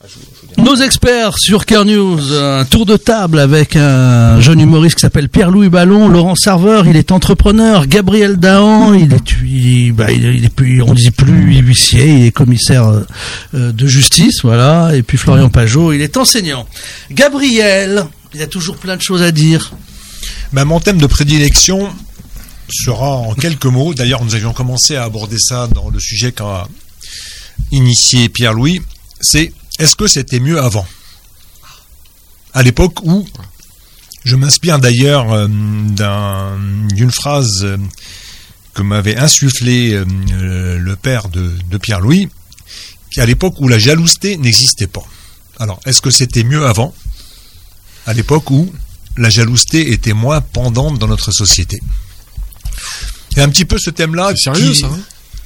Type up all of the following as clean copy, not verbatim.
Nos experts sur Cœur News, un tour de table avec un jeune humoriste qui s'appelle Pierre-Louis Ballon, Laurent Sarveur, il est entrepreneur, Gabriel Dahan, il est plus, on dit plus huissier, il est commissaire de justice, voilà, et puis Florian Pajot, il est enseignant. Gabriel, il y a toujours plein de choses à dire. Mon thème de prédilection sera en quelques mots, d'ailleurs nous avions commencé à aborder ça dans le sujet qu'a initié Pierre-Louis, c'est: est-ce que c'était mieux avant ? À l'époque où, je m'inspire d'ailleurs d'une phrase que m'avait insufflé le père de Pierre-Louis, à l'époque où la jalouseté n'existait pas. Alors, est-ce que c'était mieux avant ? À l'époque où la jalouseté était moins pendante dans notre société. C'est un petit peu ce thème-là. C'est sérieux, ça,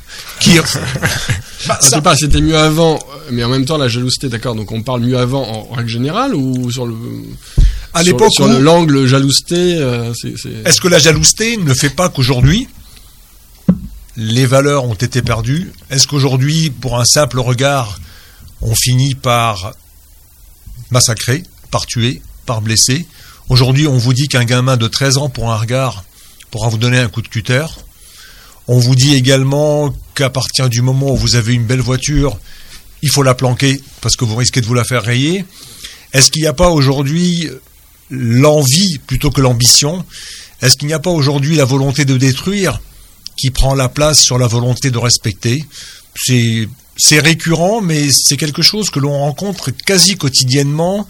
c'est pas, c'était mieux avant, mais en même temps la jalouseté, d'accord. Donc on parle mieux avant en règle générale ou sur le à l'époque sur l'angle jalouseté. Est-ce que la jalouseté ne fait pas qu'aujourd'hui les valeurs ont été perdues ? Est-ce qu'aujourd'hui, pour un simple regard, on finit par massacrer, par tuer, par blesser ? Aujourd'hui, on vous dit qu'un gamin de 13 ans pour un regard pourra vous donner un coup de cutter. On vous dit également qu'à partir du moment où vous avez une belle voiture, il faut la planquer parce que vous risquez de vous la faire rayer. Est-ce qu'il n'y a pas aujourd'hui l'envie plutôt que l'ambition ? Est-ce qu'il n'y a pas aujourd'hui la volonté de détruire qui prend la place sur la volonté de respecter ? C'est récurrent, mais c'est quelque chose que l'on rencontre quasi quotidiennement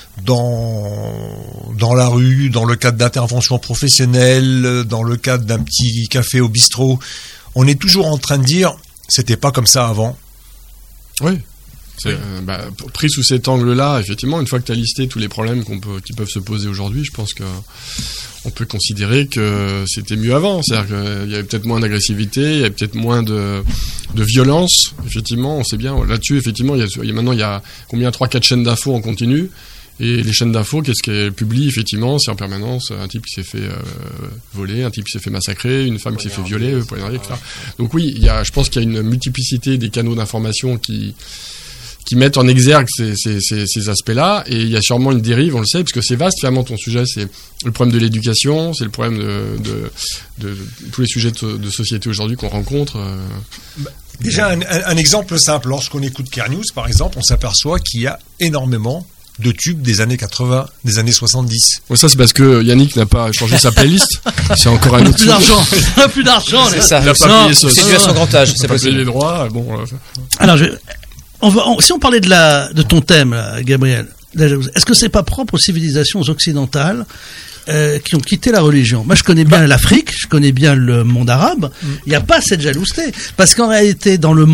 dans la rue, dans le cadre d'interventions professionnelles, dans le cadre d'un petit café au bistrot. On est toujours en train de dire c'était pas comme ça avant. Oui. Pris sous cet angle-là, effectivement, une fois que tu as listé tous les problèmes qui peuvent se poser aujourd'hui, je pense que on peut considérer que c'était mieux avant. C'est-à-dire qu'il y avait peut-être moins d'agressivité, il y avait peut-être moins de violence. Effectivement, on sait bien. Là-dessus, effectivement, maintenant il y a combien 3-4 chaînes d'infos en continu. Et les chaînes d'infos, qu'est-ce qu'elles publient ? Effectivement, c'est en permanence un type qui s'est fait voler, un type qui s'est fait massacrer, une femme qui s'est fait violer, poignarder, etc. Donc oui, je pense qu'il y a une multiplicité des canaux d'information qui mettent en exergue ces aspects-là, et il y a sûrement une dérive, on le sait, parce que c'est vaste, finalement, ton sujet, c'est le problème de l'éducation, c'est le problème de tous les sujets de société aujourd'hui qu'on rencontre. Déjà, un exemple simple, lorsqu'on écoute Cœur News, par exemple, on s'aperçoit qu'il y a énormément de tubes des années 80, des années 70. Ouais, ça c'est parce que Yannick n'a pas changé sa playlist. C'est encore un autre. Plus d'argent. On a plus d'argent. C'est ça. Il a pas payé c'est dû à son grand âge. C'est pas payé les droits. Bon. Alors, si on parlait de ton thème, là, Gabriel, est-ce que c'est pas propre aux civilisations occidentales qui ont quitté la religion? Moi, je connais bien l'Afrique, je connais bien le monde arabe. Il n'y a pas cette jalouseté, parce qu'en réalité, dans le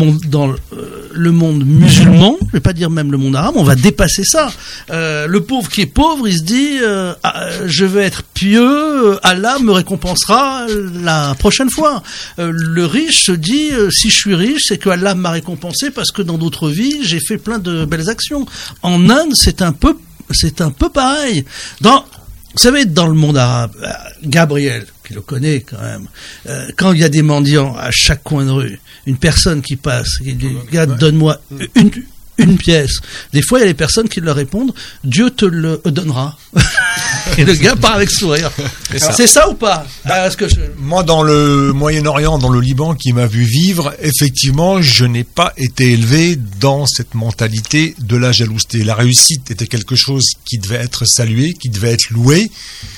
monde musulman, je vais pas dire même le monde arabe, on va dépasser ça. Le pauvre qui est pauvre, il se dit je vais être pieux, Allah me récompensera la prochaine fois. Le riche se dit si je suis riche, c'est que Allah m'a récompensé parce que dans d'autres vies, j'ai fait plein de belles actions. En Inde, c'est un peu pareil. Vous savez, dans le monde arabe, Gabriel, qui le connaît quand même, quand il y a des mendiants à chaque coin de rue, une personne qui passe, il dit, regarde, donne-moi une pièce. Des fois, il y a des personnes qui leur répondent, Dieu te le donnera. Et le gars part avec sourire. C'est ça ou pas? Moi, dans le Moyen-Orient, dans le Liban, qui m'a vu vivre, effectivement, je n'ai pas été élevé dans cette mentalité de la jalouseté. La réussite était quelque chose qui devait être salué, qui devait être loué.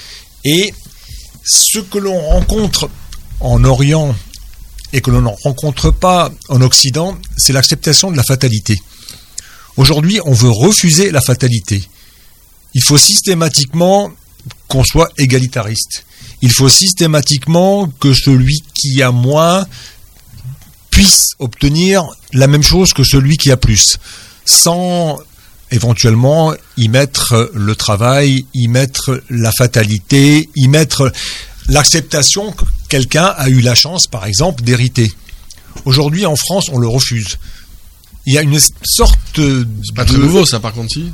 Et ce que l'on rencontre en Orient et que l'on ne rencontre pas en Occident, c'est l'acceptation de la fatalité. Aujourd'hui, on veut refuser la fatalité. Il faut systématiquement qu'on soit égalitariste. Il faut systématiquement que celui qui a moins puisse obtenir la même chose que celui qui a plus, sans éventuellement y mettre le travail, y mettre la fatalité, y mettre l'acceptation que quelqu'un a eu la chance, par exemple, d'hériter. Aujourd'hui, en France, on le refuse. Il y a une sorte C'est pas très nouveau, ça, par contre, si.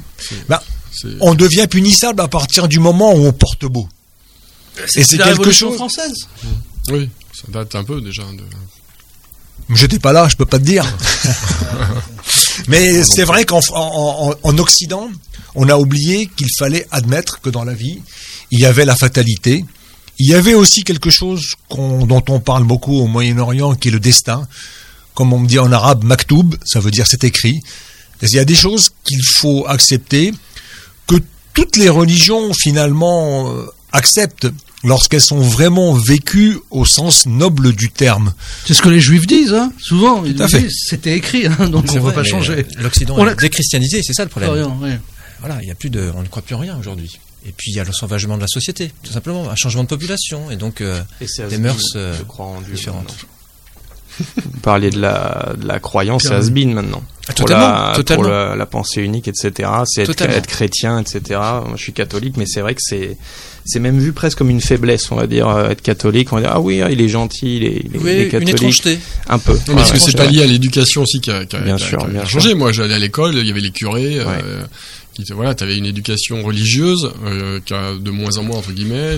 On devient punissable à partir du moment où on porte beau. C'est la Révolution française. Oui, ça date un peu déjà. J'étais pas là, je peux pas te dire. Mais c'est vrai en Occident, on a oublié qu'il fallait admettre que dans la vie, il y avait la fatalité. Il y avait aussi quelque chose dont on parle beaucoup au Moyen-Orient, qui est le destin. Comme on me dit en arabe, maktoub, ça veut dire c'est écrit. Et il y a des choses qu'il faut accepter, que toutes les religions finalement acceptent lorsqu'elles sont vraiment vécues au sens noble du terme. C'est ce que les Juifs disent, hein, souvent. Ils Tout à fait. disent, c'était écrit, hein, donc on ne va pas changer. L'Occident est déchristianisé, c'est ça le problème. Ouais. Voilà, on ne croit plus en rien aujourd'hui. Et puis il y a le sauvagement de la société, tout simplement, un changement de population, et donc des mœurs je crois en Dieu, différentes. Vous parliez de la croyance, c'est has-been maintenant. Totalement. Pour la pensée unique, etc. C'est être chrétien, etc. Moi, je suis catholique, mais c'est vrai que c'est même vu presque comme une faiblesse, on va dire, être catholique. On va dire, ah oui, il est gentil, il est catholique. Une étrangeté. Un peu. Non, parce que c'est pas lié à l'éducation aussi qui a bien sûr. changé. Moi, j'allais à l'école, il y avait les curés, t'avais une éducation religieuse, de moins en moins, entre guillemets,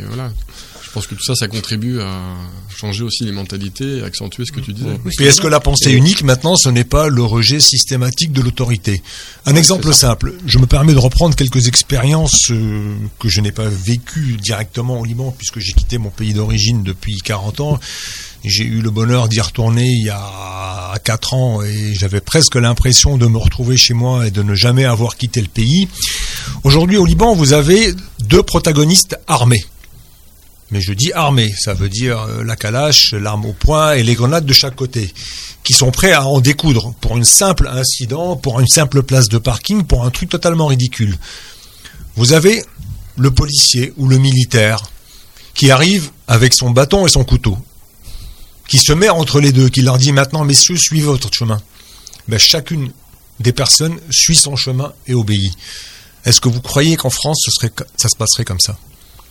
Je pense que tout ça, ça contribue à changer aussi les mentalités et accentuer ce que tu disais. Puis est-ce que la pensée unique, maintenant, ce n'est pas le rejet systématique de l'autorité? Un exemple simple. Je me permets de reprendre quelques expériences que je n'ai pas vécues directement au Liban, puisque j'ai quitté mon pays d'origine depuis 40 ans. J'ai eu le bonheur d'y retourner il y a 4 ans et j'avais presque l'impression de me retrouver chez moi et de ne jamais avoir quitté le pays. Aujourd'hui, au Liban, vous avez 2 protagonistes armés. Mais je dis armés, ça veut dire la calache, l'arme au poing et les grenades de chaque côté, qui sont prêts à en découdre pour un simple incident, pour une simple place de parking, pour un truc totalement ridicule. Vous avez le policier ou le militaire qui arrive avec son bâton et son couteau, qui se met entre les deux, qui leur dit maintenant, messieurs, suivez votre chemin. Chacune des personnes suit son chemin et obéit. Est-ce que vous croyez qu'en France, ça se passerait comme ça?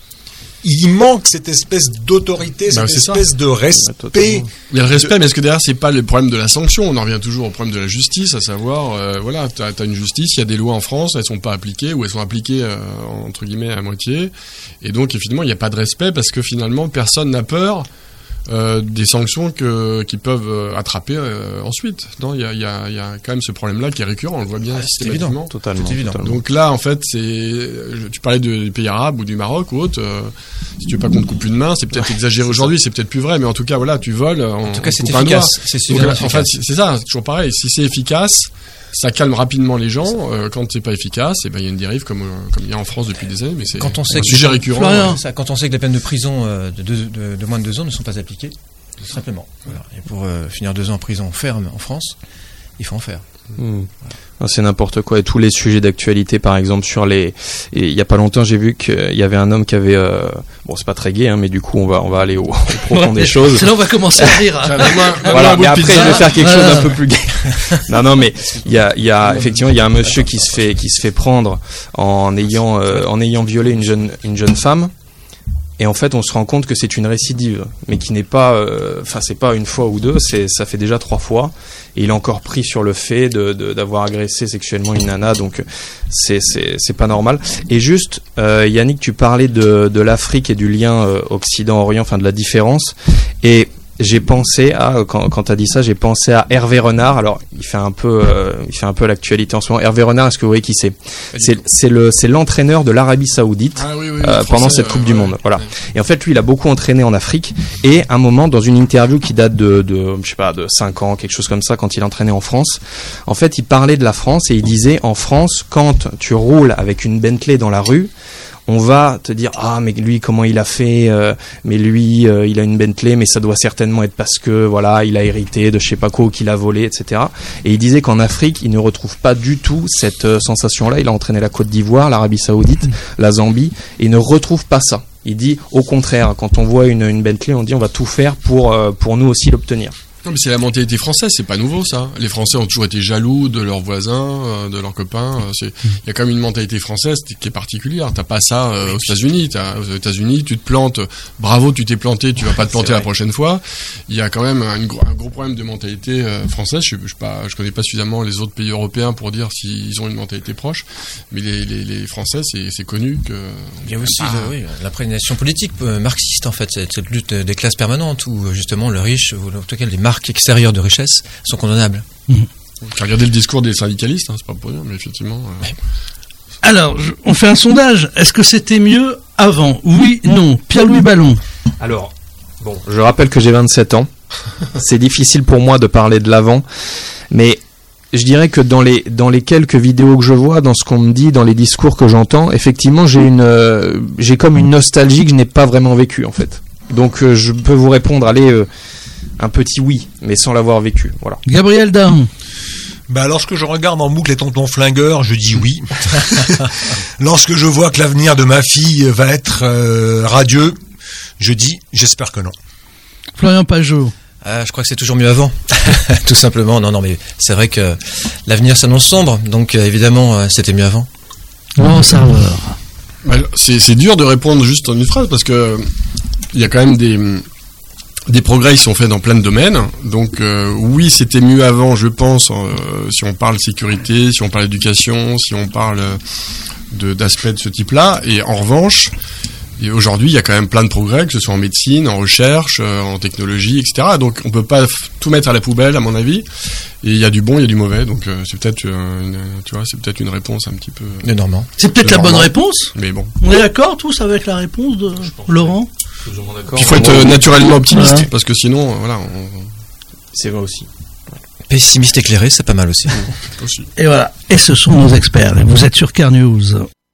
Il manque cette espèce d'autorité, cette espèce de respect. Il y a le respect, mais est-ce que derrière, c'est pas le problème de la sanction? On en revient toujours au problème de la justice, à savoir, t'as une justice, il y a des lois en France, elles sont pas appliquées, ou elles sont appliquées, entre guillemets, à moitié. Et donc, finalement, il n'y a pas de respect, parce que finalement, personne n'a peur des sanctions qui peuvent attraper ensuite. Non, il y a quand même ce problème-là qui est récurrent, on le voit bien systématiquement. Totalement. Donc là, en fait, tu parlais du pays arabe ou du Maroc ou autre. Si tu veux pas qu'on te coupe une main, c'est peut-être exagéré aujourd'hui, c'est peut-être plus vrai, mais en tout cas, voilà, tu voles. En tout cas, c'est efficace. En fait, c'est ça, c'est toujours pareil. Si c'est efficace, ça calme rapidement les gens. Quand c'est pas efficace, il y a une dérive comme il y a en France depuis des années, mais c'est un sujet récurrent. Quand on sait que les peines de prison de moins de 2 ans ne sont pas appliquées, tout simplement. Voilà. Et pour finir 2 ans en prison ferme en France, il faut en faire. Voilà. C'est n'importe quoi. Et tous les sujets d'actualité, par exemple, il y a pas longtemps, j'ai vu qu'il y avait un homme qui avait, c'est pas très gai, hein, mais du coup, on va aller au profond des choses. Sinon, on va commencer à rire. Voilà, mais après, je vais faire quelque chose d'un peu plus gai. Non, mais il y a effectivement, il y a un monsieur qui se fait prendre en ayant violé une jeune femme. Et en fait, on se rend compte que c'est une récidive, mais qui n'est pas, c'est pas une fois ou deux, ça fait déjà 3 fois. Et il est encore pris sur le fait d'avoir agressé sexuellement une nana, donc c'est pas normal. Et juste, Yannick, tu parlais de l'Afrique et du lien Occident-Orient, de la différence. Et j'ai pensé quand t'as dit ça, j'ai pensé à Hervé Renard. Alors, il fait un peu l'actualité en ce moment. Hervé Renard, est-ce que vous voyez qui c'est? C'est l'entraîneur de l'Arabie Saoudite pendant cette Coupe du Monde. Voilà. Ouais. Et en fait, lui, il a beaucoup entraîné en Afrique. Et à un moment, dans une interview qui date de 5 ans, quelque chose comme ça, quand il entraînait en France, en fait, il parlait de la France et il disait, en France, quand tu roules avec une Bentley dans la rue, on va te dire mais lui comment il a fait, mais lui il a une Bentley, mais ça doit certainement être parce que voilà il a hérité de je sais pas quoi ou qu'il a volé, etc. Et il disait qu'en Afrique il ne retrouve pas du tout cette sensation-là. Il a entraîné la Côte d'Ivoire, l'Arabie Saoudite, la Zambie, et il ne retrouve pas ça. Il dit au contraire, quand on voit une Bentley, on dit on va tout faire pour nous aussi l'obtenir. Non, mais c'est la mentalité française, c'est pas nouveau ça. Les Français ont toujours été jaloux de leurs voisins, de leurs copains. Il y a quand même une mentalité française qui est particulière. T'as pas ça aux États-Unis. Aux États-Unis, tu te plantes, bravo, tu t'es planté, tu vas pas te planter la prochaine fois. Il y a quand même un gros problème de mentalité française. Je connais pas suffisamment les autres pays européens pour dire s'ils ont une mentalité proche, mais les Français, c'est connu que. Il y a aussi l'imprégnation politique marxiste en fait, cette lutte des classes permanentes où justement le riche, ou en tout cas les marques extérieures de richesse sont condamnables. Regardez le discours des syndicalistes, hein, c'est pas pour rien, mais effectivement. Alors, on fait un sondage. Est-ce que c'était mieux avant? Oui, non. Pierre-Louis Ballon. Alors, bon, je rappelle que j'ai 27 ans. C'est difficile pour moi de parler de l'avant, mais je dirais que dans les quelques vidéos que je vois, dans ce qu'on me dit, dans les discours que j'entends, effectivement, j'ai comme une nostalgie que je n'ai pas vraiment vécue, en fait. Donc, je peux vous répondre, allez, un petit oui, mais sans l'avoir vécu, voilà. Gabriel Daron. Lorsque je regarde en boucle les tontons flingueurs, je dis oui. Lorsque je vois que l'avenir de ma fille va être radieux, je dis j'espère que non. Florian Pajot. Je crois que c'est toujours mieux avant. Tout simplement. Non, mais c'est vrai que l'avenir s'annonce sombre, donc évidemment, c'était mieux avant. Laurent Serveur. C'est dur de répondre juste en une phrase, parce que il y a quand même des progrès qui sont faits dans plein de domaines. Donc oui, c'était mieux avant, je pense, si on parle sécurité, si on parle éducation, si on parle d'aspects de ce type-là. Et en revanche, aujourd'hui, il y a quand même plein de progrès, que ce soit en médecine, en recherche, en technologie, etc. Donc on peut pas tout mettre à la poubelle, à mon avis. Et il y a du bon, il y a du mauvais. Donc c'est peut-être une réponse un petit peu Normand. C'est peut-être la bonne réponse. Mais bon. On est d'accord tous avec la réponse de Laurent? Il faut être naturellement optimiste, parce que sinon, voilà. C'est vrai aussi. Pessimiste éclairé, c'est pas mal aussi. Aussi. Et voilà. Et ce sont nos experts. Vous êtes sur Car News.